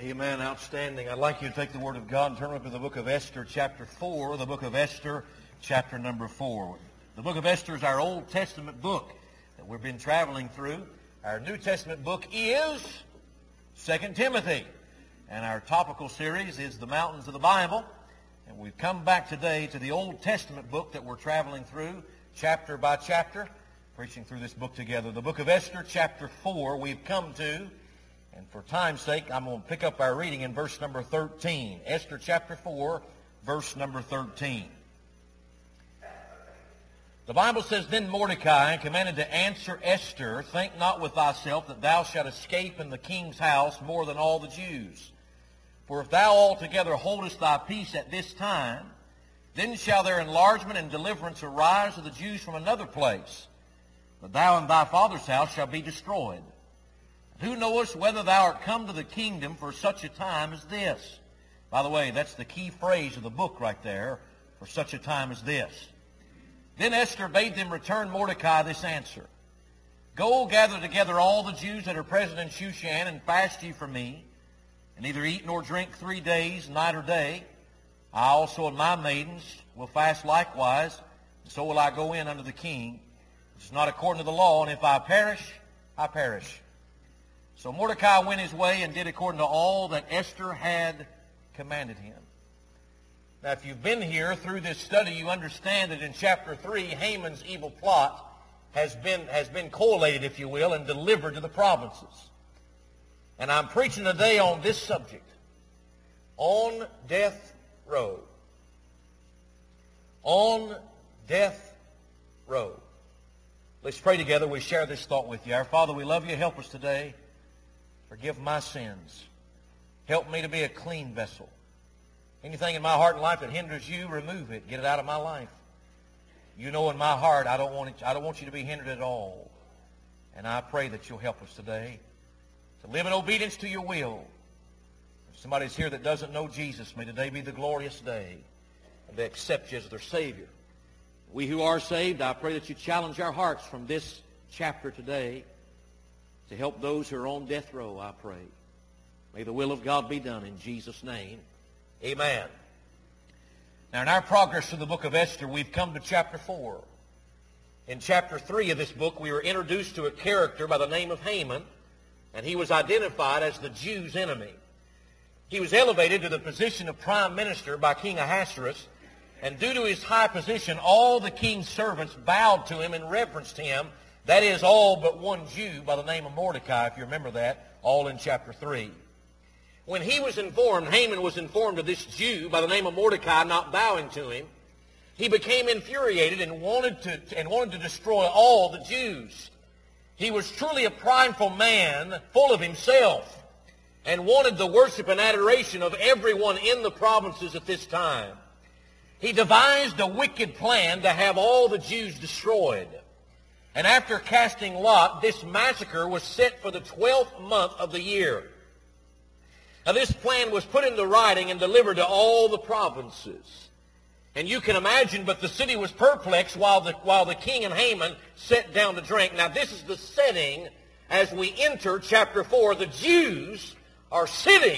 Amen. Outstanding. I'd like you to take the Word of God and turn up to the book of Esther, chapter 4. The book of Esther, chapter number 4. The book of Esther is our Old Testament book that we've been traveling through. Our New Testament book is 2 Timothy. And our topical series is the Mountains of the Bible. And we've come back today to the Old Testament book that we're traveling through, chapter by chapter, preaching through this book together. The book of Esther, chapter 4, we've come to. And for time's sake, I'm going to pick up our reading in verse number 13. Esther chapter 4, verse number 13. The Bible says, Then Mordecai commanded to answer Esther, Think not with thyself that thou shalt escape in the king's house more than all the Jews. For if thou altogether holdest thy peace at this time, then shall their enlargement and deliverance arise of the Jews from another place. But thou and thy father's house shall be destroyed. Who knowest whether thou art come to the kingdom for such a time as this? By the way, that's the key phrase of the book right there, for such a time as this. Then Esther bade them return Mordecai this answer. Go gather together all the Jews that are present in Shushan, and fast ye for me, and neither eat nor drink 3 days, night or day. I also and my maidens will fast likewise, and so will I go in unto the king, which is not according to the law, and if I perish, I perish. So Mordecai went his way and did according to all that Esther had commanded him. Now, if you've been here through this study, you understand that in chapter 3, Haman's evil plot has been collated, if you will, and delivered to the provinces. And I'm preaching today on this subject, on death row. On death row. Let's pray together. We share this thought with you. Our Father, we love you. Help us today. Forgive my sins. Help me to be a clean vessel. Anything in my heart and life that hinders you, remove it. Get it out of my life. You know in my heart I don't want you to be hindered at all. And I pray that you'll help us today to live in obedience to your will. If somebody's here that doesn't know Jesus, may today be the glorious day and they accept you as their Savior. We who are saved, I pray that you challenge our hearts from this chapter today to help those who are on death row, I pray. May the will of God be done in Jesus' name. Amen. Now, in our progress through the book of Esther, we've come to chapter 4. In chapter 3 of this book, we were introduced to a character by the name of Haman, and he was identified as the Jews' enemy. He was elevated to the position of prime minister by King Ahasuerus, and due to his high position, all the king's servants bowed to him and reverenced him. That is, all but one Jew by the name of Mordecai, if you remember that, all in chapter 3. When he was informed, Haman was informed of this Jew by the name of Mordecai not bowing to him, he became infuriated and wanted to destroy all the Jews. He was truly a prideful man, full of himself, and wanted the worship and adoration of everyone in the provinces at this time. He devised a wicked plan to have all the Jews destroyed. And after casting lot, this massacre was set for the 12th month of the year. Now, this plan was put into writing and delivered to all the provinces. And you can imagine, but the city was perplexed while the king and Haman sat down to drink. Now, this is the setting as we enter chapter 4. The Jews are sitting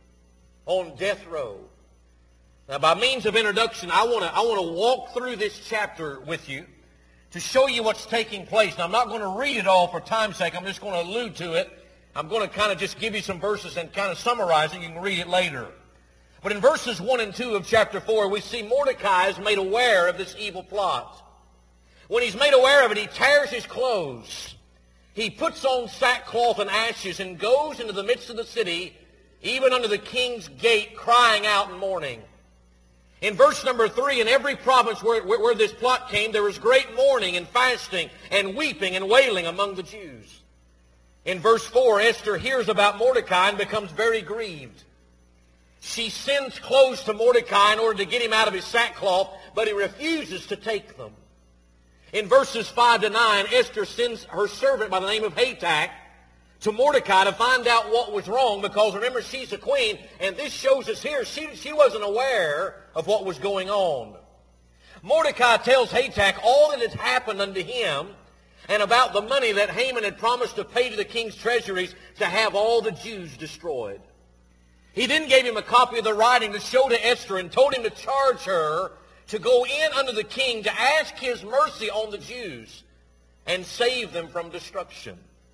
on death row. Now, by means of introduction, I want to walk through this chapter with you to show you what's taking place. Now, I'm not going to read it all for time's sake. I'm just going to allude to it. I'm going to kind of just give you some verses and kind of summarize it. You can read it later. But in verses 1 and 2 of chapter 4, we see Mordecai is made aware of this evil plot. When he's made aware of it, he tears his clothes. He puts on sackcloth and ashes and goes into the midst of the city, even under the king's gate, crying out in mourning. In verse number 3, in every province where this plot came, there was great mourning and fasting and weeping and wailing among the Jews. In verse 4, Esther hears about Mordecai and becomes very grieved. She sends clothes to Mordecai in order to get him out of his sackcloth, but he refuses to take them. In verses 5 to 9, Esther sends her servant by the name of Hatak to Mordecai to find out what was wrong, because remember, she's a queen, and this shows us here she wasn't aware of what was going on. Mordecai tells Hatak all that had happened unto him and about the money that Haman had promised to pay to the king's treasuries to have all the Jews destroyed. He then gave him a copy of the writing to show to Esther and told him to charge her to go in unto the king to ask his mercy on the Jews and save them from destruction.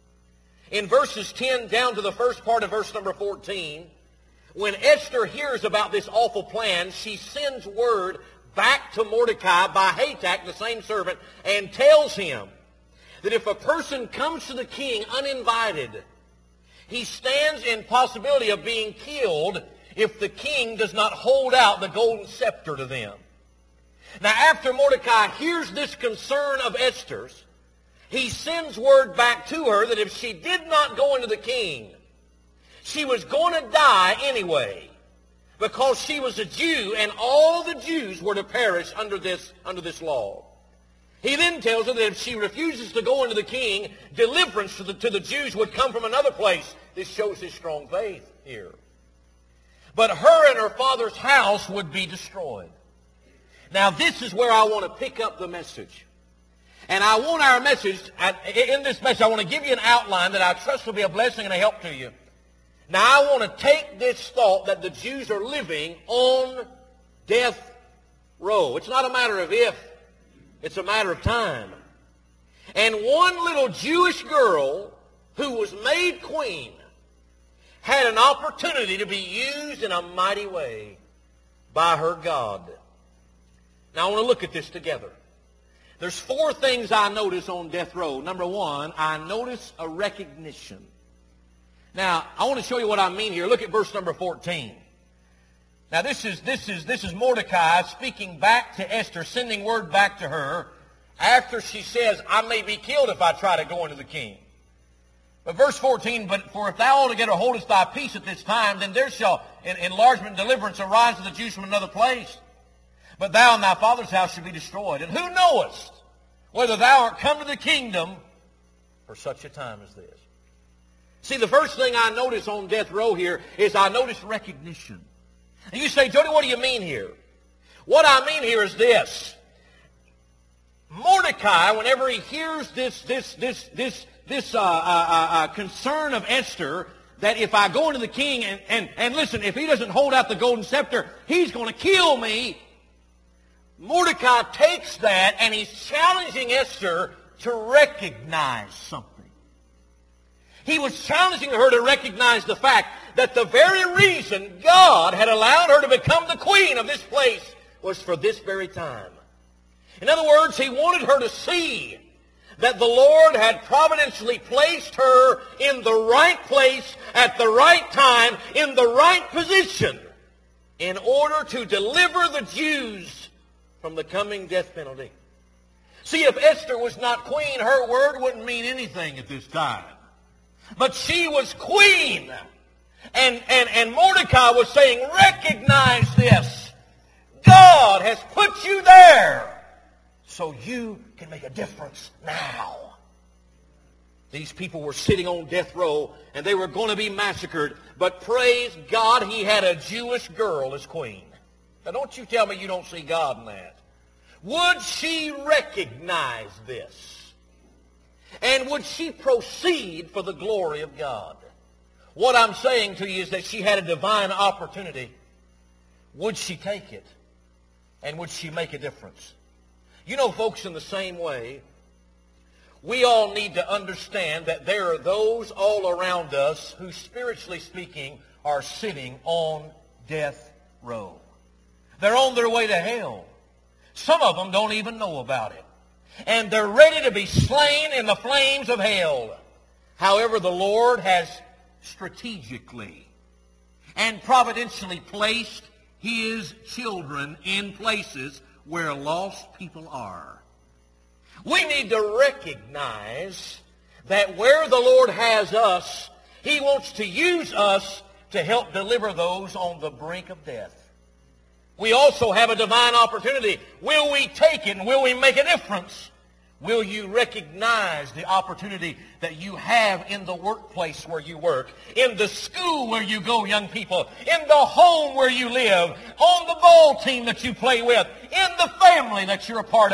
In verses 10 down to the first part of verse number 14, when Esther hears about this awful plan, she sends word back to Mordecai by Hatak, the same servant, and tells him that if a person comes to the king uninvited, he stands in possibility of being killed if the king does not hold out the golden scepter to them. Now, after Mordecai hears this concern of Esther's, he sends word back to her that if she did not go into the king, she was going to die anyway, because she was a Jew and all the Jews were to perish under this law. He then tells her that if she refuses to go into the king, deliverance to the Jews would come from another place. This shows his strong faith here. But her and her father's house would be destroyed. Now this is where I want to pick up the message. And I want our message, in this message, I want to give you an outline that I trust will be a blessing and a help to you. Now I want to take this thought that the Jews are living on death row. It's not a matter of if, it's a matter of time. And one little Jewish girl who was made queen had an opportunity to be used in a mighty way by her God. Now I want to look at this together. There's 4 things I notice on death row. Number 1, I notice a recognition. Now, I want to show you what I mean here. Look at verse number 14. Now, this is Mordecai speaking back to Esther, sending word back to her after she says, I may be killed if I try to go into the king. But verse 14, but for if thou altogether holdest thy peace at this time, then there shall enlargement and deliverance arise to the Jews from another place. But thou and thy father's house shall be destroyed. And who knowest whether thou art come to the kingdom for such a time as this? See, the first thing I notice on death row here is I notice recognition. And you say, Jody, what do you mean here? What I mean here is this. Mordecai, whenever he hears this concern of Esther, that if I go into the king, and listen, if he doesn't hold out the golden scepter, he's going to kill me. Mordecai takes that and he's challenging Esther to recognize something. He was challenging her to recognize the fact that the very reason God had allowed her to become the queen of this place was for this very time. In other words, he wanted her to see that the Lord had providentially placed her in the right place at the right time in the right position in order to deliver the Jews from the coming death penalty. See, if Esther was not queen, her word wouldn't mean anything at this time. But she was queen. And Mordecai was saying, recognize this. God has put you there so you can make a difference now. These people were sitting on death row and they were going to be massacred. But praise God, he had a Jewish girl as queen. Now don't you tell me you don't see God in that. Would she recognize this? And would she proceed for the glory of God? What I'm saying to you is that she had a divine opportunity. Would she take it? And would she make a difference? You know, folks, in the same way, we all need to understand that there are those all around us who, spiritually speaking, are sitting on death row. They're on their way to hell. Some of them don't even know about it. And they're ready to be slain in the flames of hell. However, the Lord has strategically and providentially placed His children in places where lost people are. We need to recognize that where the Lord has us, He wants to use us to help deliver those on the brink of death. We also have a divine opportunity. Will we take it and will we make a difference? Will you recognize the opportunity that you have in the workplace where you work, in the school where you go, young people, in the home where you live, on the ball team that you play with, in the family that you're a part of?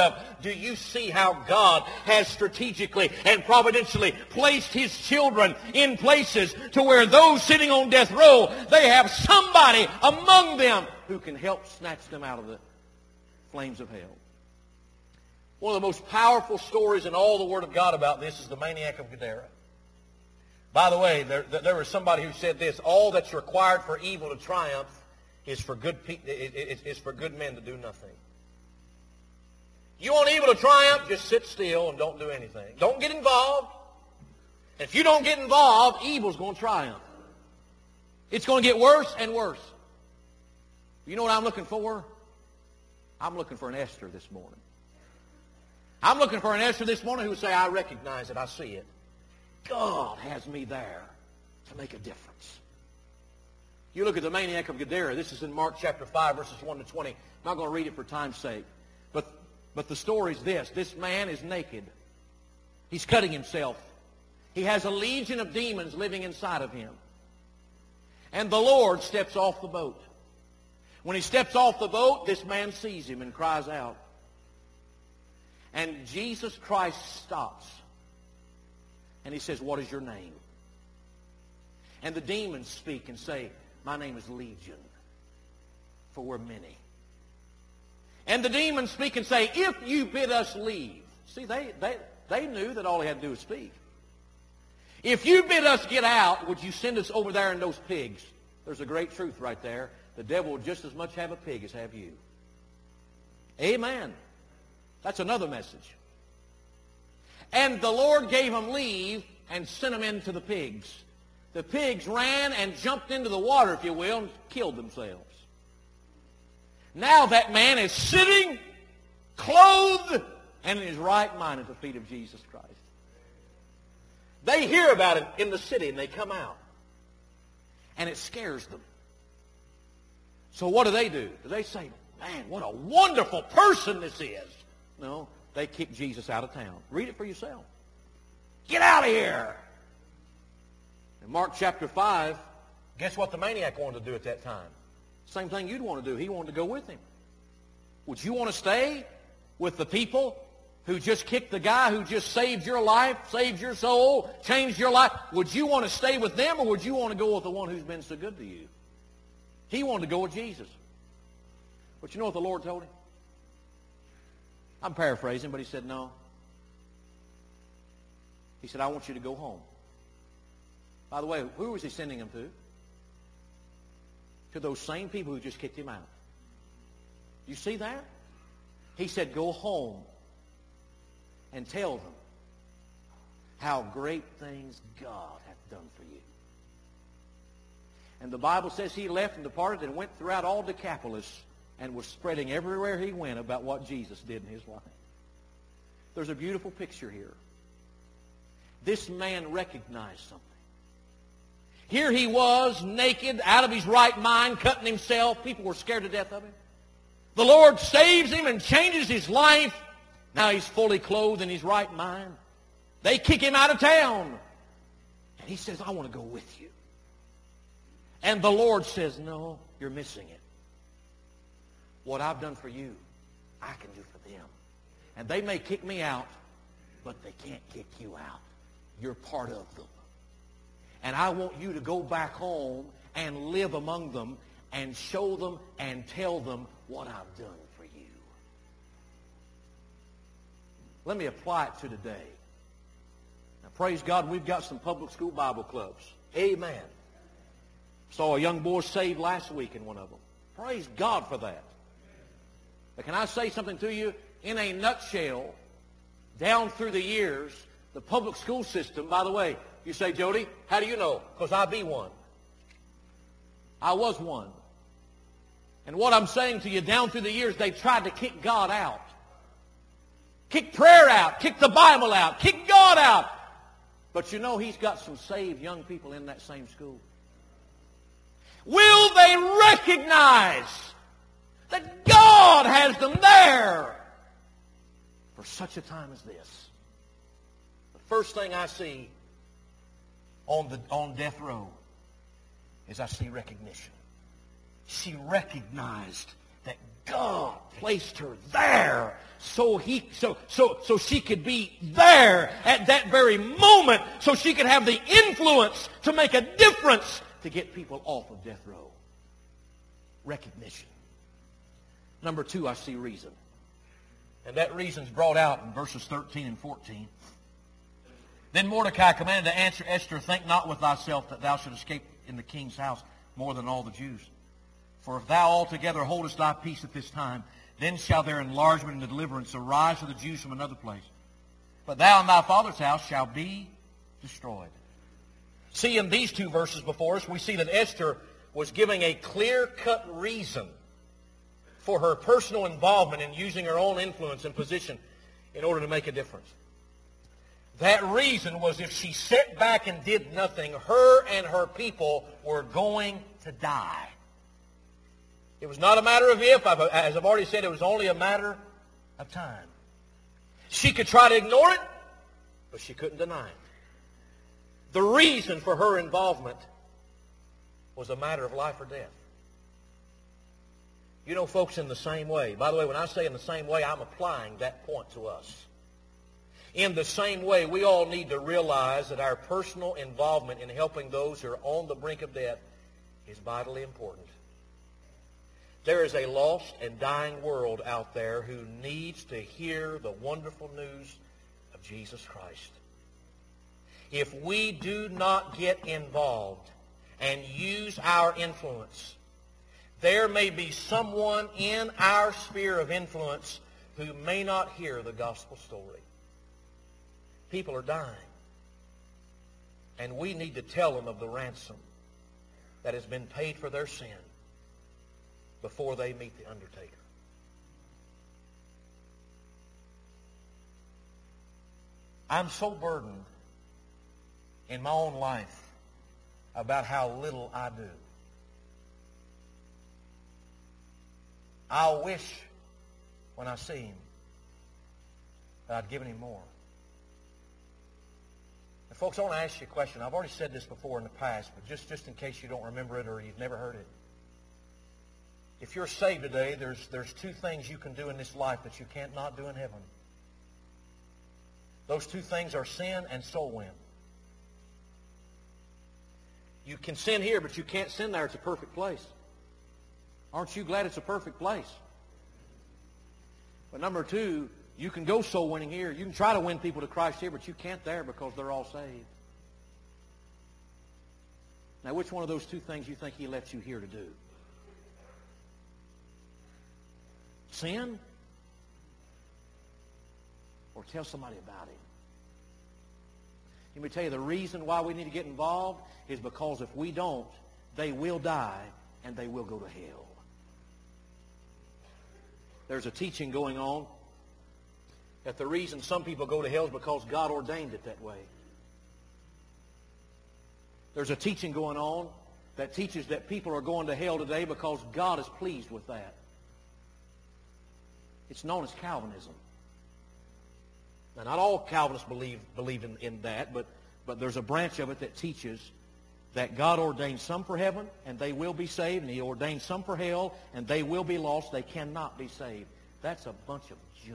Do you see how God has strategically and providentially placed His children in places to where those sitting on death row, they have somebody among them who can help snatch them out of the flames of hell? One of the most powerful stories in all the Word of God about this is the maniac of Gadara. By the way, there was somebody who said this: all that's required for evil to triumph is for good men to do nothing. You want evil to triumph? Just sit still and don't do anything. Don't get involved. If you don't get involved, evil's going to triumph. It's going to get worse and worse. You know what I'm looking for? I'm looking for an Esther this morning. I'm looking for an Esther this morning who would say, I recognize it, I see it. God has me there to make a difference. You look at the maniac of Gadara. This is in Mark chapter 5, verses 1 to 20. I'm not going to read it for time's sake. But the story is this. This man is naked. He's cutting himself. He has a legion of demons living inside of him. And the Lord steps off the boat. When he steps off the boat, this man sees him and cries out. And Jesus Christ stops. And he says, what is your name? And the demons speak and say, my name is Legion, for we're many. And the demons speak and say, if you bid us leave. See, they knew that all he had to do was speak. If you bid us get out, would you send us over there in those pigs? There's a great truth right there. The devil will just as much have a pig as have you. Amen. That's another message. And the Lord gave him leave and sent him into the pigs. The pigs ran and jumped into the water, if you will, and killed themselves. Now that man is sitting, clothed, and in his right mind at the feet of Jesus Christ. They hear about it in the city, and they come out. And it scares them. So what do? Do they say, man, what a wonderful person this is? No, they kick Jesus out of town. Read it for yourself. Get out of here. In Mark chapter 5, guess what the maniac wanted to do at that time? Same thing you'd want to do. He wanted to go with him. Would you want to stay with the people who just kicked the guy who just saved your life, saved your soul, changed your life? Would you want to stay with them, or would you want to go with the one who's been so good to you? He wanted to go with Jesus. But you know what the Lord told him? I'm paraphrasing, but he said no. He said, I want you to go home. By the way, who was he sending him to? To those same people who just kicked him out. You see that? He said, go home and tell them how great things God hath done for you. And the Bible says he left and departed and went throughout all Decapolis and was spreading everywhere he went about what Jesus did in his life. There's a beautiful picture here. This man recognized something. Here he was, naked, out of his right mind, cutting himself. People were scared to death of him. The Lord saves him and changes his life. Now he's fully clothed in his right mind. They kick him out of town. And he says, I want to go with you. And the Lord says, no, you're missing it. What I've done for you, I can do for them. And they may kick me out, but they can't kick you out. You're part of them. And I want you to go back home and live among them and show them and tell them what I've done for you. Let me apply it to today. Now, praise God, we've got some public school Bible clubs. Amen. Saw a young boy saved last week in one of them. Praise God for that. But can I say something to you? In a nutshell, down through the years, the public school system, by the way, you say, Jody, how do you know? Because I be one. I was one. And what I'm saying to you, down through the years, they tried to kick God out. Kick prayer out. Kick the Bible out. Kick God out. But you know, he's got some saved young people in that same school. Will they recognize that God has them there for such a time as this? The first thing I see on death row is I see recognition. She recognized that God placed her there so she could be there at that very moment, so she could have the influence to make a difference to get people off of death row. Recognition. Number 2, I see reason. And that reason's brought out in verses 13 and 14. Then Mordecai commanded to answer Esther, think not with thyself that thou shouldst escape in the king's house more than all the Jews. For if thou altogether holdest thy peace at this time, then shall their enlargement and deliverance arise to the Jews from another place. But thou and thy father's house shall be destroyed. See, in these 2 verses before us, we see that Esther was giving a clear-cut reason for her personal involvement in using her own influence and position in order to make a difference. That reason was if she sat back and did nothing, her and her people were going to die. It was not a matter of if. As I've already said, it was only a matter of time. She could try to ignore it, but she couldn't deny it. The reason for her involvement was a matter of life or death. You know, folks, in the same way. By the way, when I say in the same way, I'm applying that point to us. In the same way, we all need to realize that our personal involvement in helping those who are on the brink of death is vitally important. There is a lost and dying world out there who needs to hear the wonderful news of Jesus Christ. If we do not get involved and use our influence, there may be someone in our sphere of influence who may not hear the gospel story. People are dying. And we need to tell them of the ransom that has been paid for their sin before they meet the undertaker. I'm so burdened in my own life about how little I do. I'll wish when I see him that I'd given him more. And folks, I want to ask you a question. I've already said this before in the past, but just in case you don't remember it or you've never heard it. If you're saved today, there's 2 things you can do in this life that you can't not do in heaven. Those 2 things are sin and soul win. You can sin here, but you can't sin there. It's a perfect place. Aren't you glad it's a perfect place? But number 2, you can go soul winning here. You can try to win people to Christ here, but you can't there because they're all saved. Now, which one of those 2 things you think he lets you here to do? Sin? Or tell somebody about him? Let me tell you, the reason why we need to get involved is because if we don't, they will die and they will go to hell. There's a teaching going on that the reason some people go to hell is because God ordained it that way. There's a teaching going on that teaches that people are going to hell today because God is pleased with that. It's known as Calvinism. Now, not all Calvinists believe in that, but there's a branch of it that teaches that God ordained some for heaven, and they will be saved, and he ordained some for hell, and they will be lost. They cannot be saved. That's a bunch of junk.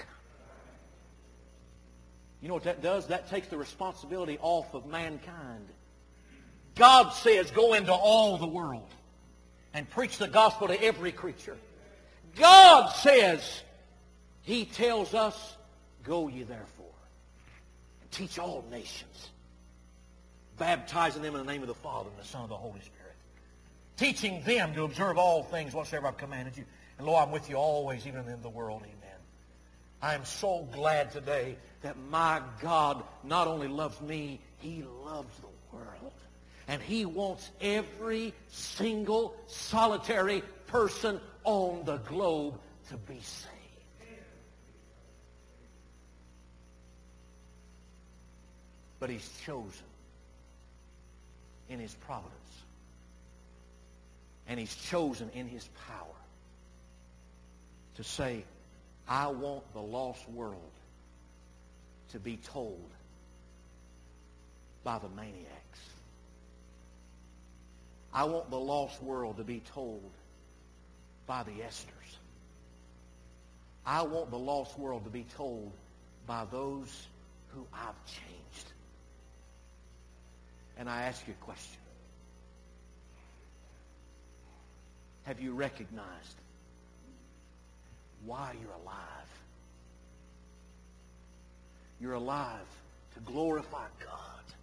You know what that does? That takes the responsibility off of mankind. God says, go into all the world and preach the gospel to every creature. God says, he tells us, go ye therefore and teach all nations, baptizing them in the name of the Father and the Son and the Holy Spirit, teaching them to observe all things whatsoever I've commanded you. And Lord, I'm with you always, even in the world. Amen. I am so glad today that my God not only loves me, he loves the world. And he wants every single solitary person on the globe to be saved. But he's chosen in his providence. And he's chosen in his power to say, I want the lost world to be told by the maniacs. I want the lost world to be told by the Esthers. I want the lost world to be told by those who I've changed. And I ask you a question. Have you recognized why you're alive? You're alive to glorify God.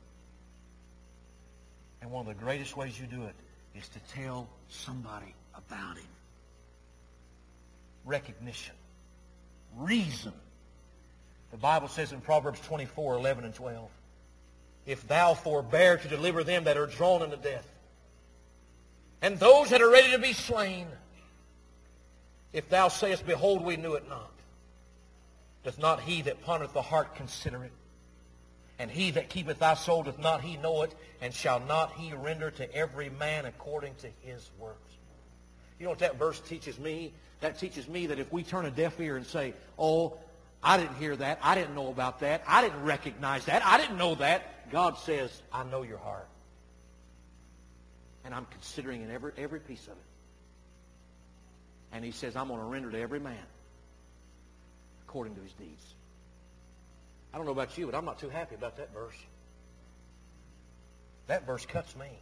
And one of the greatest ways you do it is to tell somebody about Him. Recognition. Reason. The Bible says in Proverbs 24, 11 and 12, if thou forbear to deliver them that are drawn unto death, and those that are ready to be slain, if thou sayest, behold, we knew it not, doth not he that pondereth the heart consider it? And he that keepeth thy soul, doth not he know it? And shall not he render to every man according to his works? You know what that verse teaches me? That teaches me that if we turn a deaf ear and say, oh, I didn't hear that, I didn't know about that, I didn't recognize that, I didn't know that, God says, I know your heart. And I'm considering in every piece of it. And He says, I'm going to render to every man according to his deeds. I don't know about you, but I'm not too happy about that verse. That verse cuts me.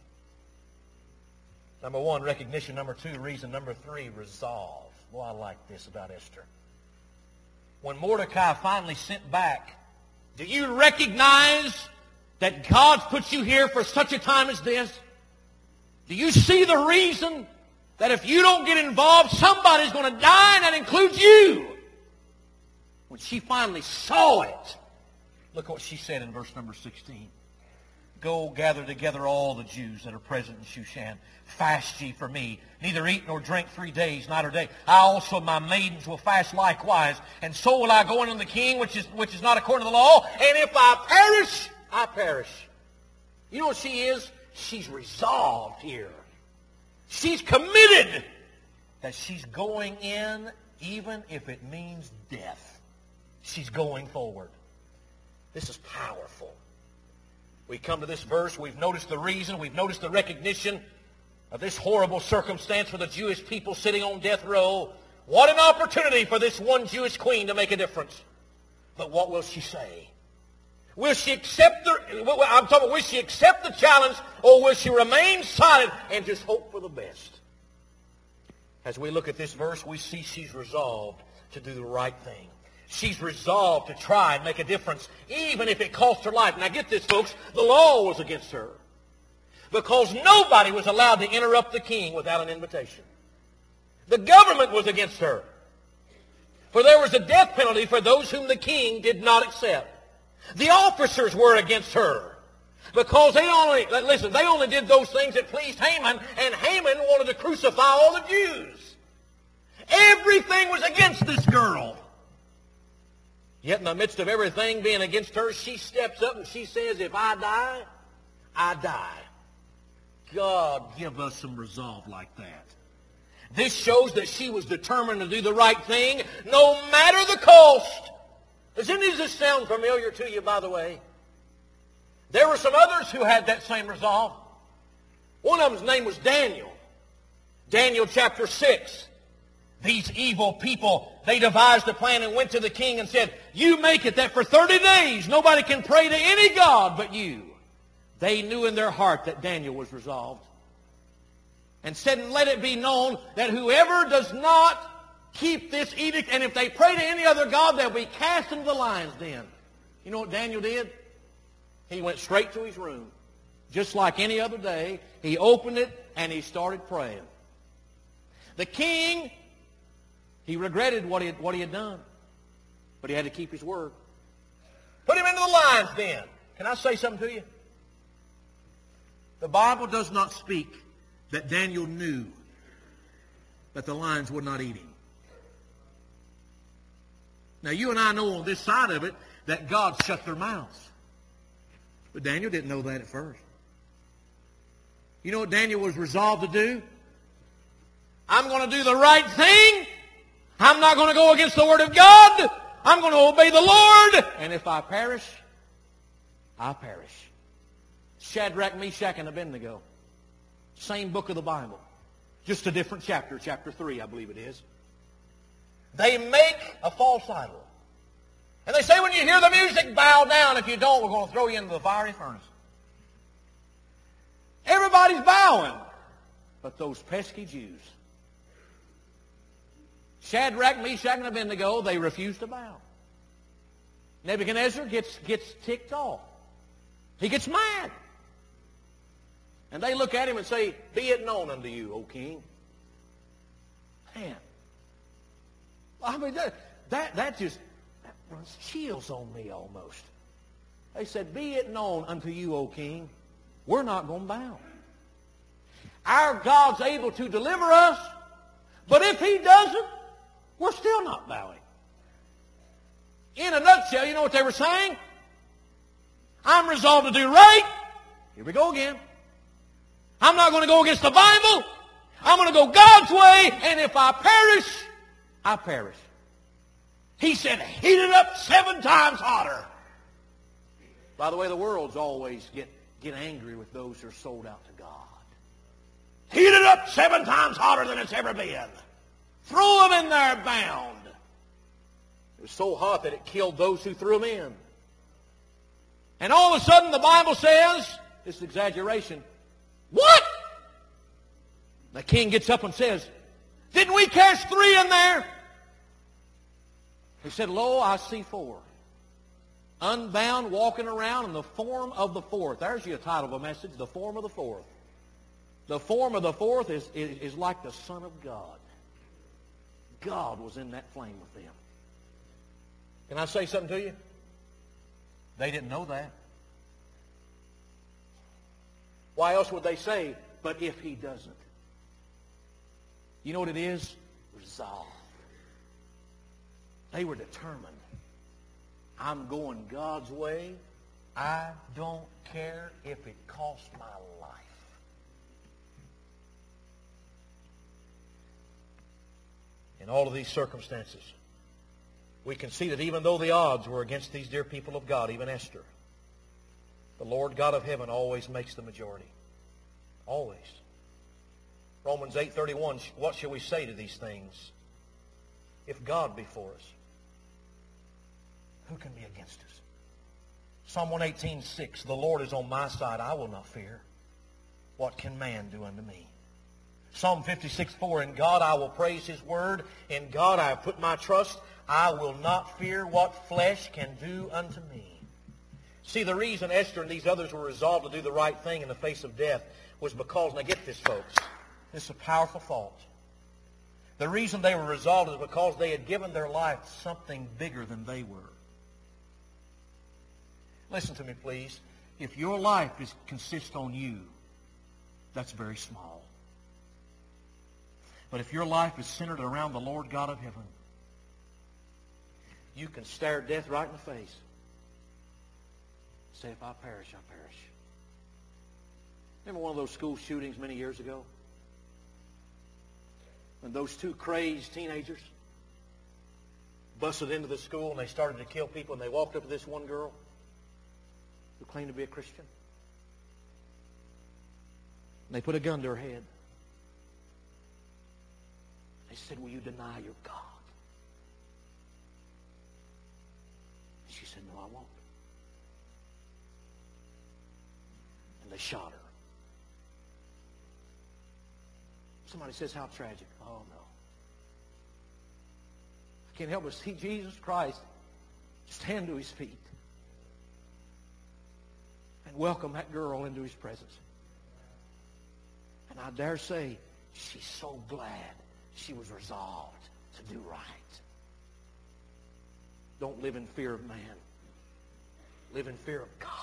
Number one, recognition. Number two, reason. Number three, resolve. Well, I like this about Esther. When Mordecai finally sent back, do you recognize that God's put you here for such a time as this? Do you see the reason that if you don't get involved, somebody's going to die, and that includes you? When she finally saw it, look what she said in verse number 16. Go gather together all the Jews that are present in Shushan. Fast ye for me. Neither eat nor drink 3 days, night or day. I also, my maidens, will fast likewise. And so will I go unto the king, which is not according to the law. And if I perish, I perish. You know what she is? She's resolved here. She's committed that she's going in even if it means death. She's going forward. This is powerful. We come to this verse, we've noticed the reason, we've noticed the recognition of this horrible circumstance for the Jewish people sitting on death row. What an opportunity for this one Jewish queen to make a difference. But what will she say? Will she accept will she accept the challenge, or will she remain silent and just hope for the best? As we look at this verse, we see she's resolved to do the right thing. She's resolved to try and make a difference, even if it cost her life. Now get this, folks. The law was against her, because nobody was allowed to interrupt the king without an invitation. The government was against her, for there was a death penalty for those whom the king did not accept. The officers were against her, because they only did those things that pleased Haman, and Haman wanted to crucify all the Jews. Everything was against this girl. Yet in the midst of everything being against her, she steps up and she says, if I die, I die. God, give us some resolve like that. This shows that she was determined to do the right thing, no matter the cost. Does any of this sound familiar to you, by the way? There were some others who had that same resolve. One of them's name was Daniel. Daniel chapter 6. These evil people, they devised a plan and went to the king and said, you make it that for 30 days nobody can pray to any god but you. They knew in their heart that Daniel was resolved. And said, and let it be known that whoever does not keep this edict, and if they pray to any other god, they'll be cast into the lion's den. You know what Daniel did? He went straight to his room. Just like any other day, he opened it and he started praying. The king, he regretted what he had done, but he had to keep his word. Put him into the lion's den. Can I say something to you? The Bible does not speak that Daniel knew that the lions would not eat him. Now, you and I know on this side of it that God shut their mouths. But Daniel didn't know that at first. You know what Daniel was resolved to do? I'm going to do the right thing. I'm not going to go against the Word of God. I'm going to obey the Lord. And if I perish, I perish. Shadrach, Meshach, and Abednego. Same book of the Bible. Just a different chapter, chapter 3, I believe it is. They make a false idol. And they say, when you hear the music, bow down. If you don't, we're going to throw you into the fiery furnace. Everybody's bowing. But those pesky Jews, Shadrach, Meshach, and Abednego, they refuse to bow. Nebuchadnezzar gets ticked off. He gets mad. And they look at him and say, be it known unto you, O king. Man. I mean, that runs chills on me almost. They said, be it known unto you, O king, we're not going to bow. Our God's able to deliver us, but if He doesn't, we're still not bowing. In a nutshell, you know what they were saying? I'm resolved to do right. Here we go again. I'm not going to go against the Bible. I'm going to go God's way, and if I perish, I perish. He said, heat it up 7 times hotter. By the way, the world's always get angry with those who are sold out to God. Heat it up 7 times hotter than it's ever been. Throw them in there bound. It was so hot that it killed those who threw them in. And all of a sudden the Bible says, this is exaggeration, what? The king gets up and says, didn't we cast 3 in there? He said, lo, I see 4. Unbound, walking around in the form of the 4th. There's your title of a message, the form of the 4th. The form of the 4th is like the Son of God. God was in that flame with them. Can I say something to you? They didn't know that. Why else would they say, but if He doesn't? You know what it is? Resolve. They were determined. I'm going God's way. I don't care if it costs my life. In all of these circumstances, we can see that even though the odds were against these dear people of God, even Esther, the Lord God of heaven always makes the majority. Always. Romans 8:31, what shall we say to these things? If God be for us, who can be against us? Psalm 118:6, the Lord is on my side, I will not fear. What can man do unto me? Psalm 56:4, in God I will praise His word. In God I have put my trust. I will not fear what flesh can do unto me. See, the reason Esther and these others were resolved to do the right thing in the face of death was because, now get this, folks, this is a powerful thought. The reason they were resolved is because they had given their life to something bigger than they were. Listen to me, please. If your life consists on you, that's very small. But if your life is centered around the Lord God of heaven, you can stare death right in the face. Say, if I perish, I perish. Remember one of those school shootings many years ago? When those 2 crazed teenagers busted into the school and they started to kill people, and they walked up to this one girl who claimed to be a Christian. And they put a gun to her head. They said, will you deny your God? And she said, no, I won't. And they shot her. Somebody says, how tragic. Oh, no. I can't help but see Jesus Christ stand to His feet and welcome that girl into His presence. And I dare say she's so glad she was resolved to do right. Don't live in fear of man. Live in fear of God.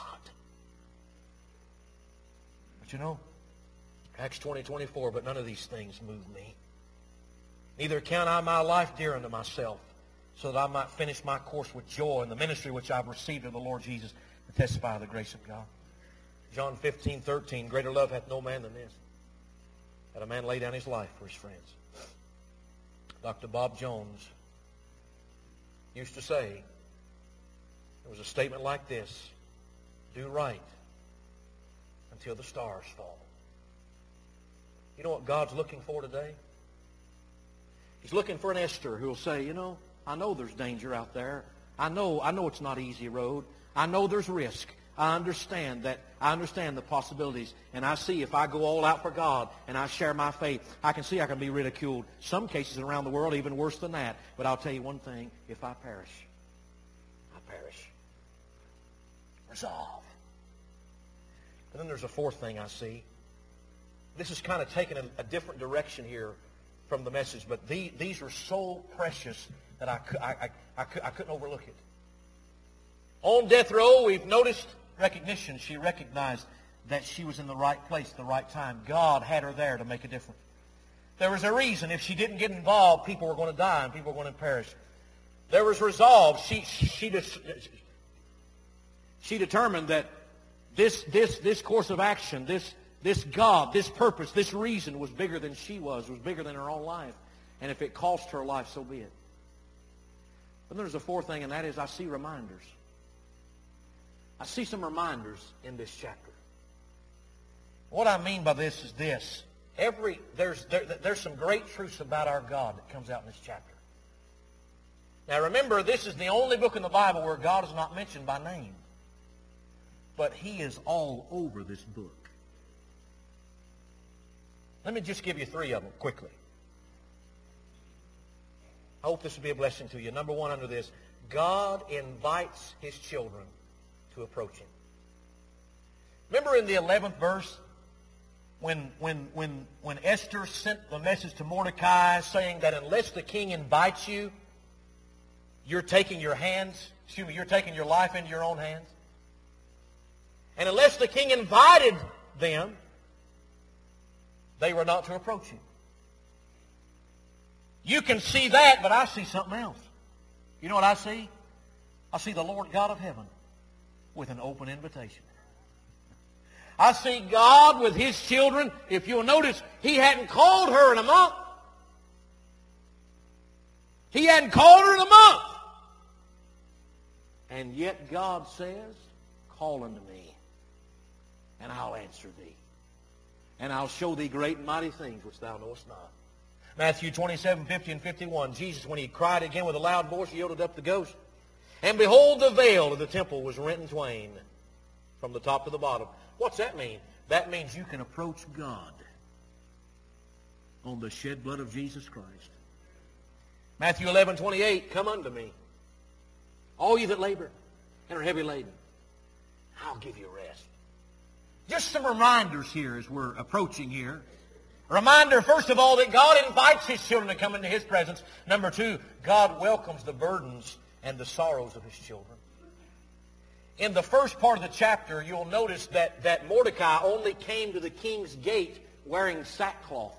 But you know, Acts 20:24, but none of these things move me. Neither count I my life dear unto myself, so that I might finish my course with joy in the ministry which I've received of the Lord Jesus, to testify of the grace of God. John 15:13, greater love hath no man than this, that a man lay down his life for his friends. Dr. Bob Jones used to say, there was a statement like this, do right until the stars fall. You know what God's looking for today? He's looking for an Esther who will say, I know there's danger out there. I know it's not an easy road. I know there's risk. I understand that. I understand the possibilities. And I see if I go all out for God and I share my faith, I can see I can be ridiculed. Some cases around the world even worse than that. But I'll tell you one thing. If I perish, I perish. Resolve. And then there's a fourth thing I see. This is kind of taking a different direction here from the message. But these are so precious that I couldn't overlook it. On death row, we've noticed recognition. She recognized that she was in the right place at the right time. God had her there to make a difference. There was a reason. If she didn't get involved, people were going to die and people were going to perish. There was resolve. She determined that this course of action, this God, this purpose, this reason was bigger than she was bigger than her own life. And if it cost her life, so be it. But there's a fourth thing, and that is I see reminders. I see some reminders in this chapter. What I mean by this is this. There's some great truths about our God that comes out in this chapter. Now remember, this is the only book in the Bible where God is not mentioned by name. But He is all over this book. Let me just give you three of them quickly. I hope this will be a blessing to you. Number one under this, God invites His children to approach Him. Remember in the 11th verse when Esther sent the message to Mordecai saying that unless the king invites you, you're taking your life into your own hands. And unless the king invited them, they were not to approach Him. You can see that, but I see something else. You know what I see? I see the Lord God of heaven with an open invitation. I see God with His children. If you'll notice, He hadn't called her in a month. He hadn't called her in a month. And yet God says, call unto me, and I'll answer thee. And I'll show thee great and mighty things which thou knowest not. Matthew 27, 50 and 51. Jesus, when He cried again with a loud voice, He yielded up the ghost. And behold, the veil of the temple was rent in twain from the top to the bottom. What's that mean? That means you can approach God on the shed blood of Jesus Christ. Matthew 11, 28. Come unto me, all you that labor and are heavy laden. I'll give you rest. Just some reminders here as we're approaching here. A reminder, first of all, that God invites His children to come into His presence. Number two, God welcomes the burdens and the sorrows of His children. In the first part of the chapter, you'll notice that Mordecai only came to the king's gate wearing sackcloth.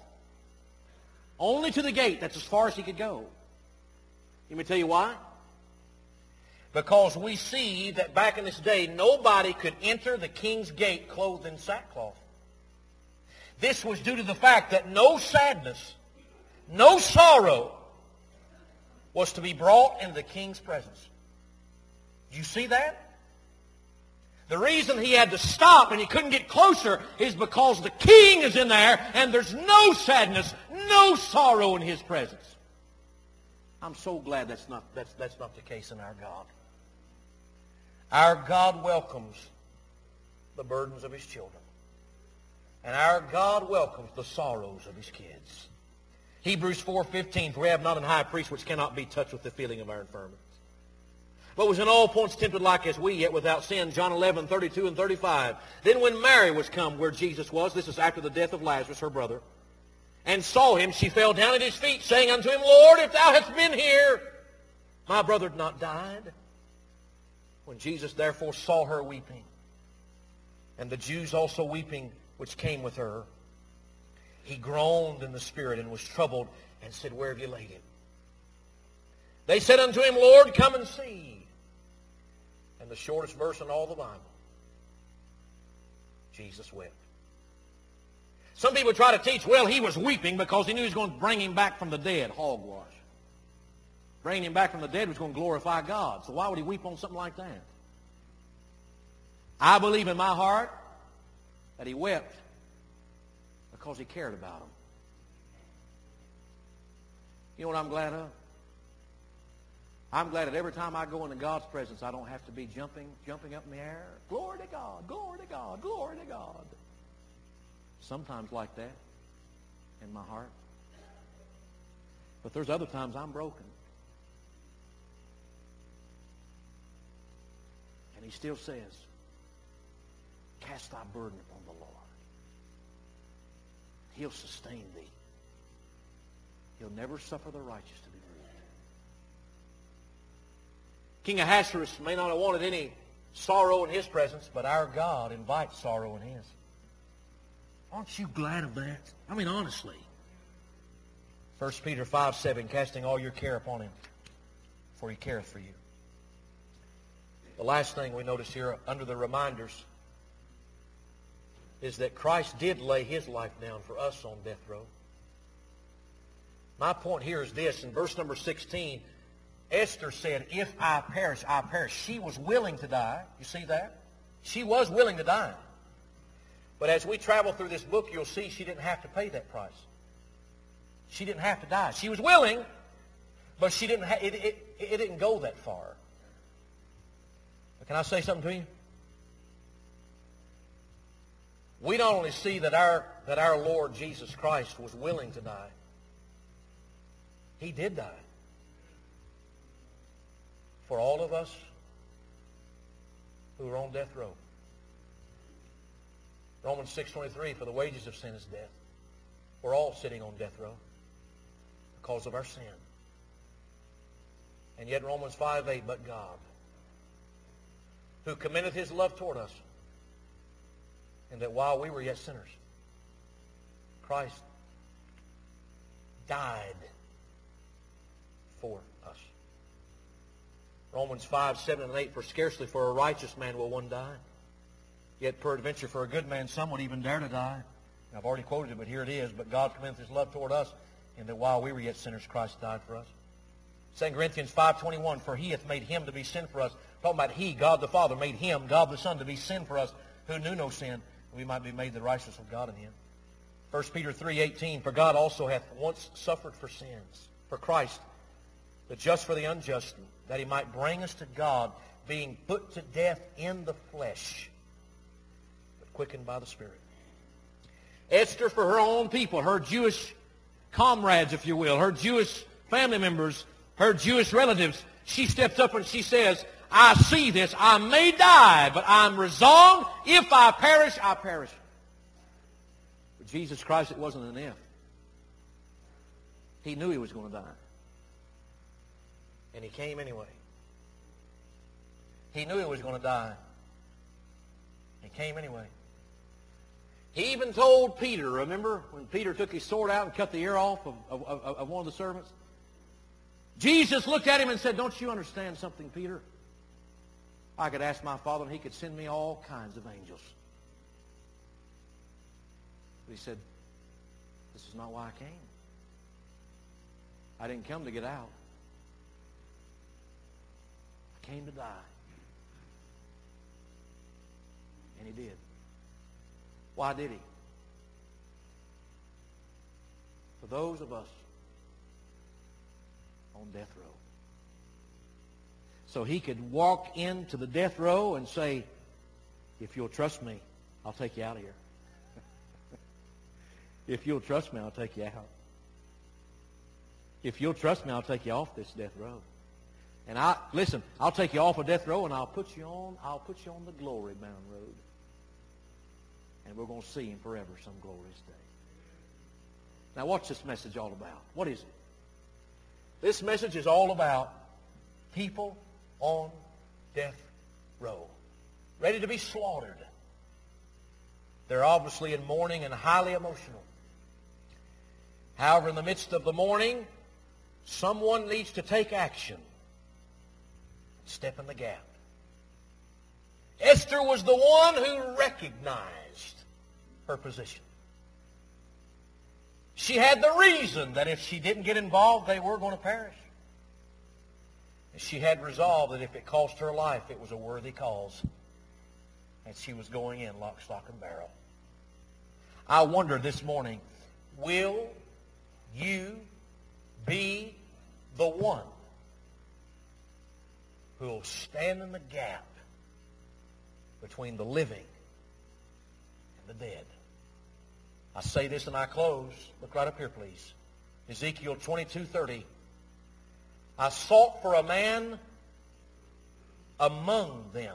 Only to the gate. That's as far as he could go. Let me tell you why. Because we see that back in this day, nobody could enter the king's gate clothed in sackcloth. This was due to the fact that no sadness, no sorrow was to be brought into the king's presence. Do you see that? The reason he had to stop and he couldn't get closer is because the king is in there and there's no sadness, no sorrow in His presence. I'm so glad that's not the case in our God. Our God welcomes the burdens of His children. And our God welcomes the sorrows of His kids. Hebrews 4:15, for we have not an high priest which cannot be touched with the feeling of our infirmities, but was in all points tempted like as we, yet without sin. John 11:32 and 35. Then when Mary was come where Jesus was, this is after the death of Lazarus, her brother, and saw Him, she fell down at His feet, saying unto Him, Lord, if Thou hadst been here, my brother had not died. When Jesus therefore saw her weeping, and the Jews also weeping, which came with her, He groaned in the spirit and was troubled, and said, Where have you laid Him? They said unto Him, Lord, come and see. And the shortest verse in all the Bible, Jesus wept. Some people try to teach, well, He was weeping because He knew He was going to bring Him back from the dead. Hogwash. Bringing Him back from the dead was going to glorify God. So why would He weep on something like that? I believe in my heart that He wept because He cared about them. You know what I'm glad of? I'm glad that every time I go into God's presence, I don't have to be jumping up in the air. Glory to God, glory to God, glory to God. Sometimes like that in my heart. But there's other times I'm broken. And He still says, cast thy burden upon the Lord. He'll sustain thee. He'll never suffer the righteous to be grieved. King Ahasuerus may not have wanted any sorrow in his presence, but our God invites sorrow in His. Aren't you glad of that? I mean, honestly. 1 Peter 5:7, casting all your care upon Him, for He careth for you. The last thing we notice here under the reminders is that Christ did lay His life down for us on death row. My point here is this. In verse number 16, Esther said, if I perish, I perish. She was willing to die. You see that? She was willing to die. But as we travel through this book, you'll see she didn't have to pay that price. She didn't have to die. She was willing, but she didn't. It didn't go that far. But can I say something to you? We not only see that our Lord Jesus Christ was willing to die. He did die for all of us who are on death row. Romans 6:23, for the wages of sin is death. We're all sitting on death row because of our sin. And yet Romans 5:8, but God, who commendeth His love toward us, and that while we were yet sinners, Christ died for us. Romans 5:7 and 8, for scarcely for a righteous man will one die. Yet peradventure for a good man some would even dare to die. I've already quoted it, but here it is. But God commendeth His love toward us, in that while we were yet sinners, Christ died for us. 2 Corinthians 5:21, for He hath made Him to be sin for us. Talking about He, God the Father, made Him, God the Son, to be sin for us, who knew no sin, that we might be made the righteousness of God in Him. 1 Peter 3:18, for God also hath once suffered for sins, for Christ, the just for the unjust, that He might bring us to God, being put to death in the flesh, but quickened by the Spirit. Esther, for her own people, her Jewish comrades, if you will, her Jewish family members, her Jewish relatives, she steps up and she says, I see this. I may die, but I'm resolved. If I perish, I perish. For Jesus Christ, it wasn't an if. He knew He was going to die. And He came anyway. He knew He was going to die. He came anyway. He even told Peter, remember, when Peter took his sword out and cut the ear off of one of the servants? Jesus looked at him and said, don't you understand something, Peter? I could ask my Father and He could send me all kinds of angels. But He said, this is not why I came. I didn't come to get out. I came to die. And He did. Why did He? For those of us on death row. So He could walk into the death row and say, if you'll trust me, I'll take you out of here. If you'll trust me, I'll take you out. If you'll trust me, I'll take you off this death row. And listen, I'll take you off of death row and I'll put you on the glory-bound road. And we're going to see Him forever some glorious day. Now, what's this message all about? What is it? This message is all about people on death row, ready to be slaughtered. They're obviously in mourning and highly emotional. However, in the midst of the mourning, someone needs to take action, step in the gap. Esther was the one who recognized her position. She had the reason that if she didn't get involved, they were going to perish. And she had resolved that if it cost her life, it was a worthy cause. And she was going in lock, stock, and barrel. I wonder this morning, will you be the one who will stand in the gap between the living and the dead? I say this and I close. Look right up here, please. Ezekiel 22:30. I sought for a man among them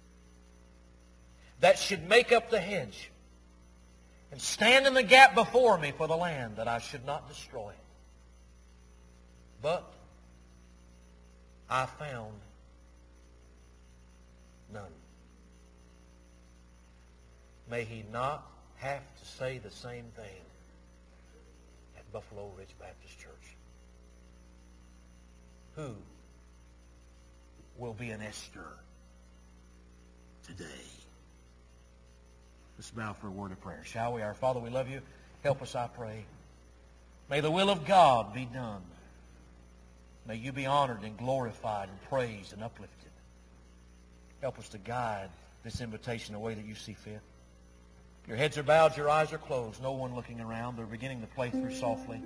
that should make up the hedge and stand in the gap before me for the land, that I should not destroy it. But I found none. May he not have to say the same thing at Buffalo Ridge Baptist Church. Who will be an Esther today? Let's bow for a word of prayer, shall we? Our Father, we love you. Help us, I pray. May the will of God be done. May you be honored and glorified and praised and uplifted. Help us to guide this invitation the way that you see fit. Your heads are bowed, your eyes are closed, no one looking around. They're beginning to play through softly.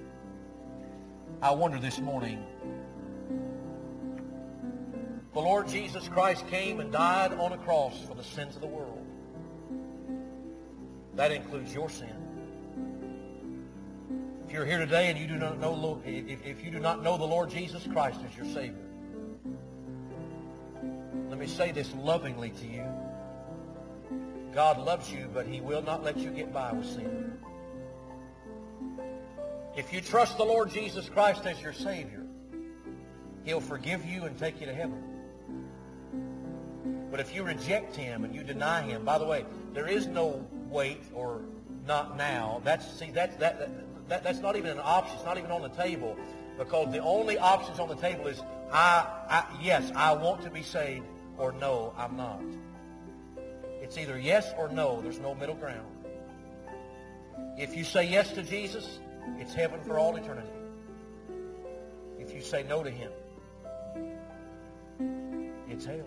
I wonder this morning, the Lord Jesus Christ came and died on a cross for the sins of the world. That includes your sin. If you're here today and you do not know, if you do not know the Lord Jesus Christ as your Savior, let me say this lovingly to you. God loves you, but He will not let you get by with sin. If you trust the Lord Jesus Christ as your Savior, He'll forgive you and take you to heaven. But if you reject Him and you deny Him, by the way, there is no wait or not now. That's not even an option. It's not even on the table, because the only options on the table is yes, I want to be saved, or no, I'm not. It's either yes or no. There's no middle ground. If you say yes to Jesus, it's heaven for all eternity. If you say no to Him, it's hell.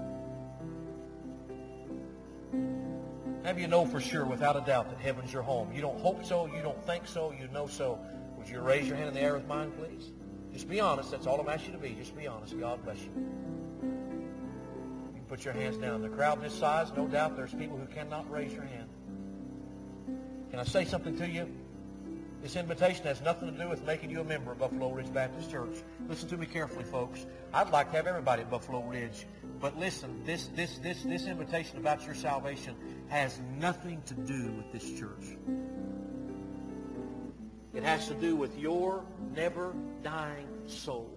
Have you know for sure, without a doubt, that heaven's your home? You don't hope so, you don't think so, you know so. Would you raise your hand in the air with mine, please? Just be honest. That's all I'm asking you to be. Just be honest. God bless you. You can put your hands down. The crowd this size, no doubt there's people who cannot raise your hand. Can I say something to you? This invitation has nothing to do with making you a member of Buffalo Ridge Baptist Church. Listen to me carefully, folks. I'd like to have everybody at Buffalo Ridge. But listen, this invitation about your salvation has nothing to do with this church. It has to do with your never-dying soul.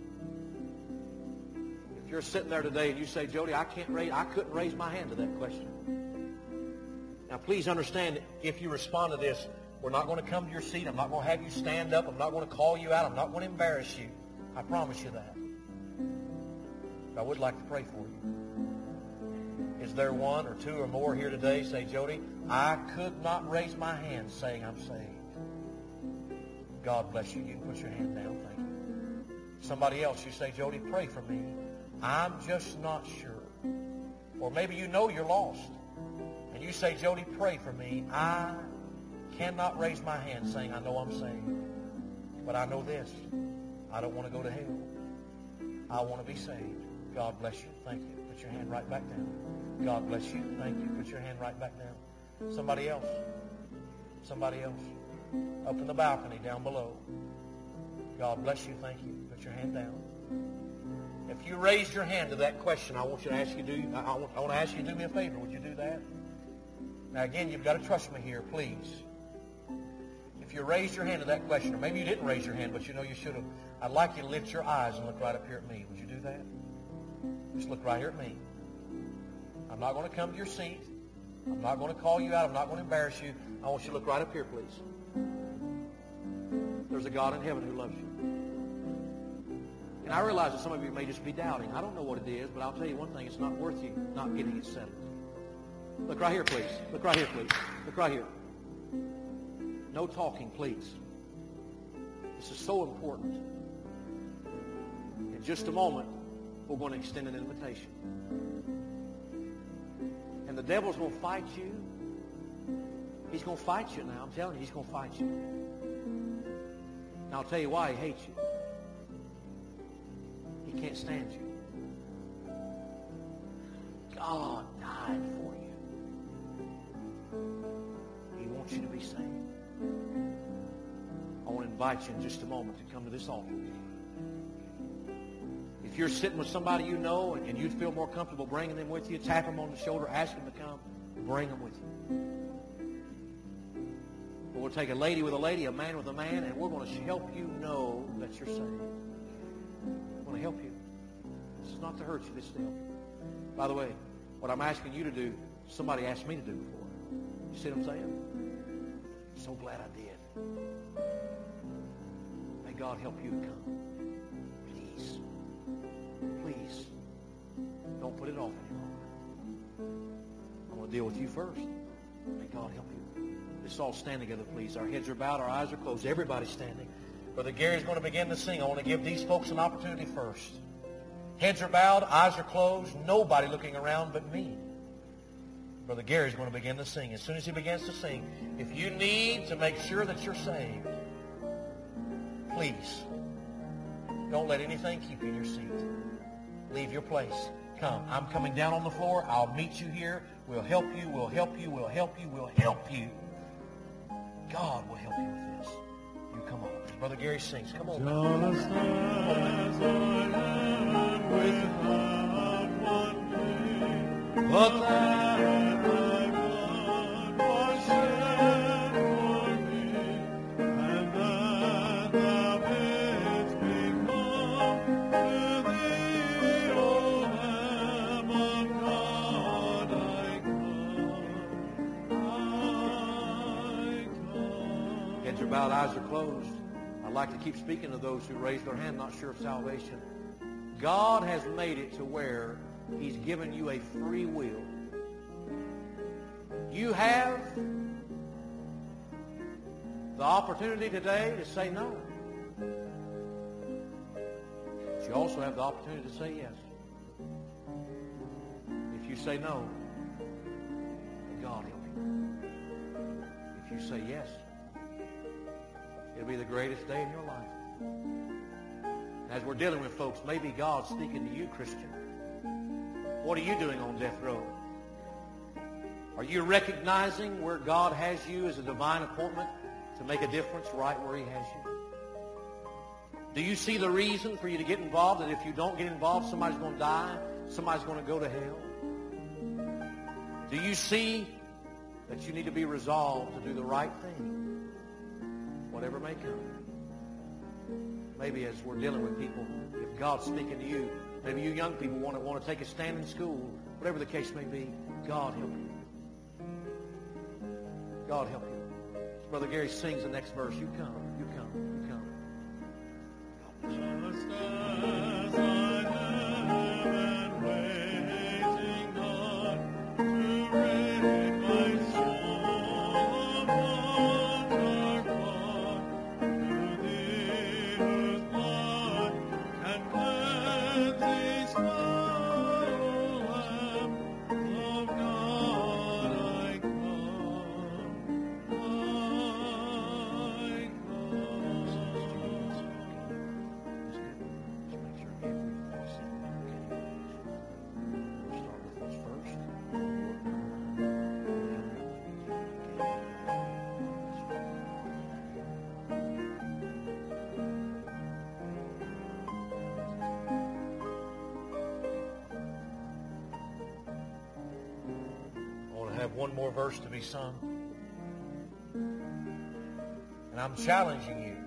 If you're sitting there today and you say, Jody, I couldn't raise my hand to that question. Now, please understand, if you respond to this, we're not going to come to your seat. I'm not going to have you stand up. I'm not going to call you out. I'm not going to embarrass you. I promise you that. But I would like to pray for you. Is there one or two or more here today say, Jody, I could not raise my hand saying I'm saved? God bless you. You can put your hand down. Thank you. Somebody else, you say, Jody, pray for me. I'm just not sure. Or maybe you know you're lost. And you say, Jody, pray for me. I cannot raise my hand saying I know I'm saved. But I know this. I don't want to go to hell. I want to be saved. God bless you. Thank you. Put your hand right back down. God bless you. Thank you. Put your hand right back down. Somebody else. Somebody else. Up in the balcony down below. God bless you. Thank you. Put your hand down. If you raised your hand to that question, I want to ask you to do me a favor. Would you do that? Now again, you've got to trust me here, please. If you raised your hand to that question, or maybe you didn't raise your hand, but you know you should have, I'd like you to lift your eyes and look right up here at me. Would you do that? Just look right here at me. I'm not going to come to your seat. I'm not going to call you out. I'm not going to embarrass you. I want you to look right up here, please. There's a God in heaven who loves you. And I realize that some of you may just be doubting. I don't know what it is, but I'll tell you one thing. It's not worth you not getting it settled. Look right here, please. Look right here, please. Look right here. No talking, please. This is so important. In just a moment, we're going to extend an invitation. And the devil's going to fight you. He's going to fight you now. I'm telling you, he's going to fight you. And I'll tell you why he hates you. He can't stand you. God died for you. He wants you to be saved. I want to invite you in just a moment to come to this altar. If you're sitting with somebody you know and you'd feel more comfortable bringing them with you, tap them on the shoulder, ask them to come, bring them with you. We'll take a lady with a lady, a man with a man, and we're going to help you know that you're saved. We're going to help you. This is not to hurt you. This is to help you. By the way, what I'm asking you to do, somebody asked me to do before. You see what I'm saying? So glad I did. May God help you to come. Please. Please. Don't put it off any longer. I'm going to deal with you first. May God help you. Let's all stand together, please. Our heads are bowed, our eyes are closed. Everybody's standing. Brother Gary's going to begin to sing. I want to give these folks an opportunity first. Heads are bowed, eyes are closed, nobody looking around but me. Brother Gary's going to begin to sing. As soon as he begins to sing, if you need to make sure that you're saved, please, don't let anything keep you in your seat. Leave your place. Come. I'm coming down on the floor. I'll meet you here. We'll help you. We'll help you. We'll help you. We'll help you. God will help you with this. You come on. As Brother Gary sings, come on. Just as I am without one name, but that thy blood was shed for me, and that thou didst become to thee, O Lamb of God, I come. Heads are bowed, eyes are closed. I'd like to keep speaking to those who raise their hand, not sure of salvation. God has made it to where he's given you a free will. You have the opportunity today to say no. But you also have the opportunity to say yes. If you say no, may God help you. If you say yes, it'll be the greatest day in your life. As we're dealing with folks, maybe God's speaking to you, Christian. What are you doing on death row? Are you recognizing where God has you as a divine appointment to make a difference right where he has you? Do you see the reason for you to get involved, that if you don't get involved, somebody's going to die, somebody's going to go to hell? Do you see that you need to be resolved to do the right thing, whatever may come? Maybe as we're dealing with people, if God's speaking to you, maybe you young people want to take a stand in school, whatever the case may be, God help you. God help you. As Brother Gary sings the next verse, you come, you come, you come. Just as I am waiting, God, to rid my soul of want or want, to thee whose blood can cleanse these foul Lamb of God, I come, I One more verse to be sung. And I'm challenging you.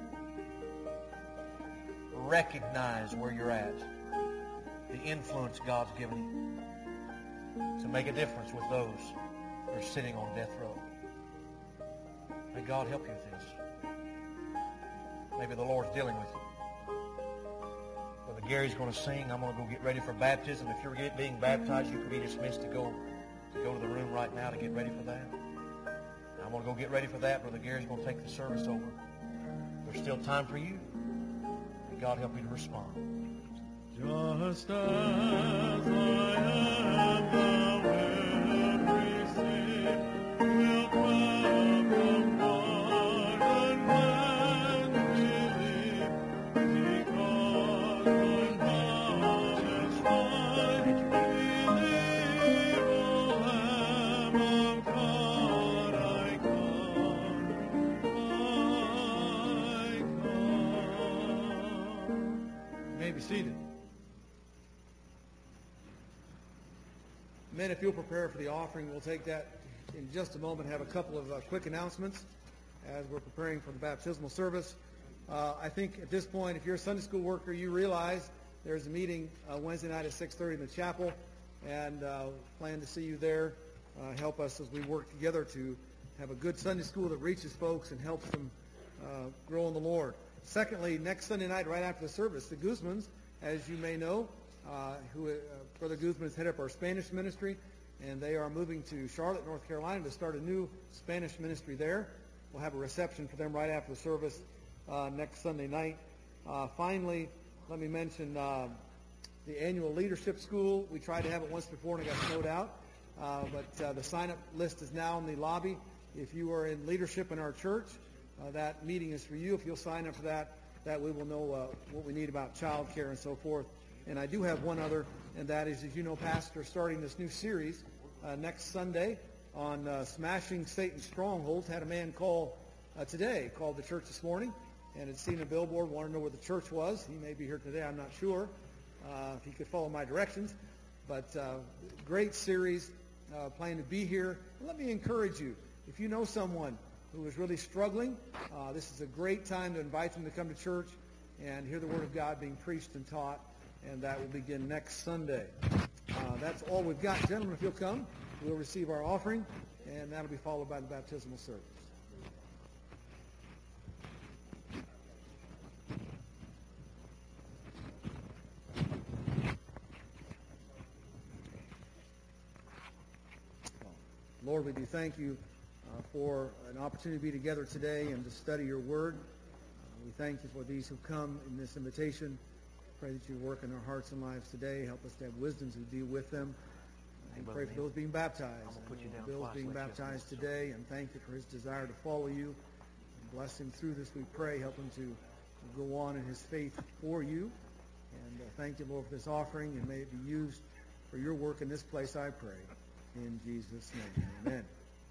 Recognize where you're at. The influence God's given you to make a difference with those who are sitting on death row. May God help you with this. Maybe the Lord's dealing with you. Brother Gary's going to sing. I'm going to go get ready for baptism. If you're being baptized, you can be dismissed to go to the room right now to get ready for that. I'm going to go get ready for that. Brother Gary's going to take the service over. There's still time for you. May God help you to respond. Just as I am, thou wilt receive, wilt dwell may be seated. Men, if you'll prepare for the offering, we'll take that in just a moment. Have a couple of quick announcements as we're preparing for the baptismal service. I think at this point, if you're a Sunday school worker, you realize there's a meeting Wednesday night at 6:30 in the chapel, and plan to see you there. Help us as we work together to have a good Sunday school that reaches folks and helps them grow in the Lord. Secondly, next Sunday night, right after the service, the Guzmans, as you may know, Brother Guzman has headed up our Spanish ministry, and they are moving to Charlotte, North Carolina, to start a new Spanish ministry there. We'll have a reception for them right after the service next Sunday night. Finally, let me mention the annual leadership school. We tried to have it once before and it got snowed out, but the sign-up list is now in the lobby. If you are in leadership in our church, that meeting is for you. If you'll sign up for that, we will know what we need about child care and so forth. And I do have one other, and that is, as you know, Pastor, starting this new series next Sunday on smashing Satan's strongholds. Had a man call today, called the church this morning, and had seen a billboard, wanted to know where the church was. He may be here today, I'm not sure, if he could follow my directions. But great series, planning to be here. And let me encourage you, if you know someone who is really struggling, this is a great time to invite them to come to church and hear the Word of God being preached and taught, and that will begin next Sunday. That's all we've got. Gentlemen, if you'll come, we'll receive our offering, and that'll be followed by the baptismal service. Lord, we do thank you for an opportunity to be together today and to study your word. We thank you for these who come in this invitation. Pray that you work in our hearts and lives today. Help us to have wisdom to deal with them. And pray for those being baptized. Bill's being baptized today, and thank you for his desire to follow you. And bless him through this, we pray. Help him to go on in his faith for you. And thank you, Lord, for this offering, and may it be used for your work in this place, I pray. In Jesus' name, amen.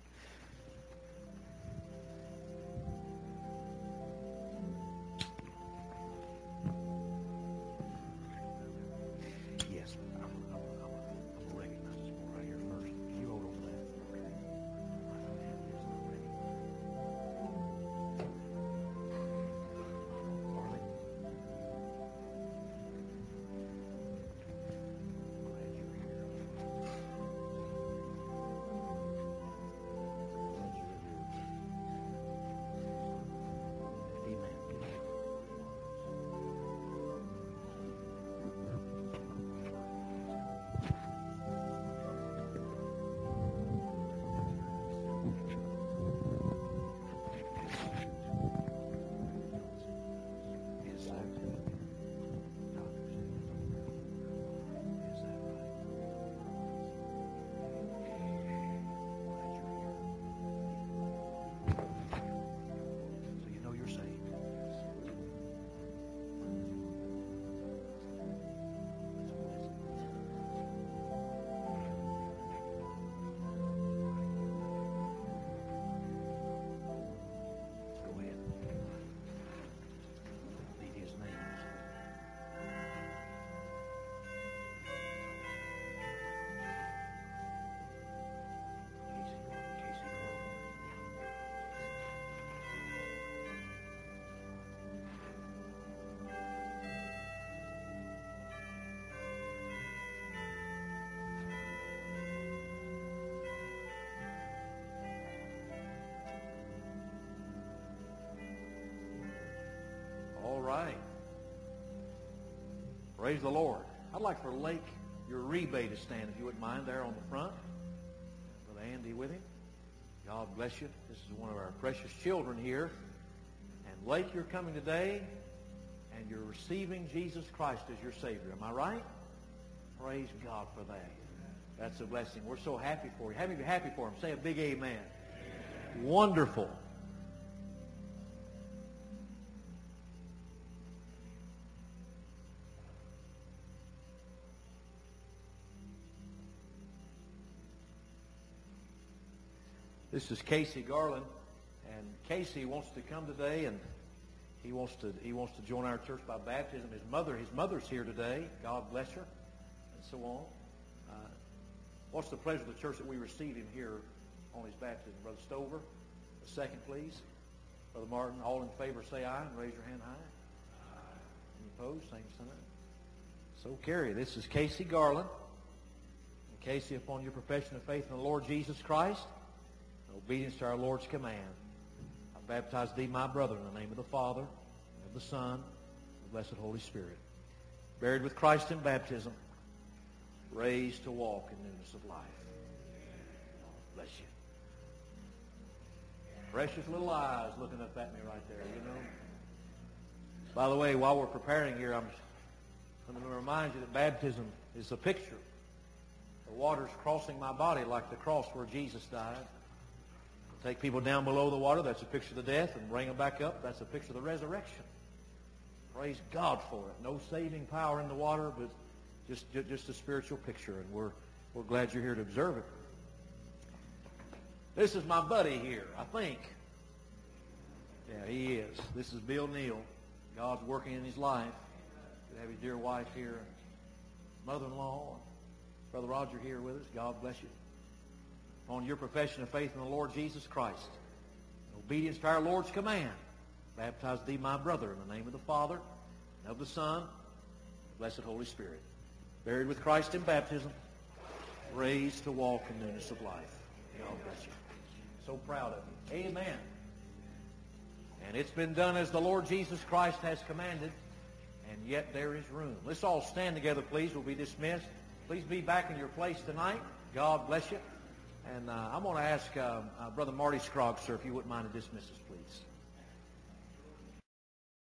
Yes, I'm gonna recognize this one right here first. You hold on to that. Harley. Glad you're here. All right. Praise the Lord. I'd like for Lake Uribe to stand, if you wouldn't mind, there on the front. Brother Andy with him. God bless you. This is one of our precious children here. And Lake, you're coming today, and you're receiving Jesus Christ as your Savior. Am I right? Praise God for that. That's a blessing. We're so happy for you. Happy to be happy for him. Say a big amen. Wonderful. This is Casey Garland, and Casey wants to come today and He wants to join our church by baptism. His mother's here today. God bless her, and so on. What's the pleasure of the church that we receive him here on his baptism? Brother Stover, a second, please. Brother Martin, all in favor say aye and raise your hand high. Any opposed? Same sign. So carry. This is Casey Garland. And Casey, upon your profession of faith in the Lord Jesus Christ, in obedience to our Lord's command, I baptize thee, my brother, in the name of the Father, and of the Son, and the blessed Holy Spirit. Buried with Christ in baptism, raised to walk in newness of life. Bless you. Precious little eyes looking up at me right there, you know. By the way, while we're preparing here, I'm going to remind you that baptism is a picture. The water's crossing my body like the cross where Jesus died. Take people down below the water, that's a picture of the death, and bring them back up, that's a picture of the resurrection. Praise God for it. No saving power in the water, but just a spiritual picture, and we're glad you're here to observe it. This is my buddy here, I think. Yeah, he is. This is Bill Neal. God's working in his life. We have his dear wife here, mother-in-law, Brother Roger here with us. God bless you. On your profession of faith in the Lord Jesus Christ, in obedience to our Lord's command, baptize thee, my brother, in the name of the Father, and of the Son, and the blessed Holy Spirit. Buried with Christ in baptism, raised to walk in newness of life. God bless you. So proud of you. Amen. And it's been done as the Lord Jesus Christ has commanded, and yet there is room. Let's all stand together, please. We'll be dismissed. Please be back in your place tonight. God bless you. And I'm going to ask Brother Marty Scroggs, sir, if you wouldn't mind to dismiss us, please.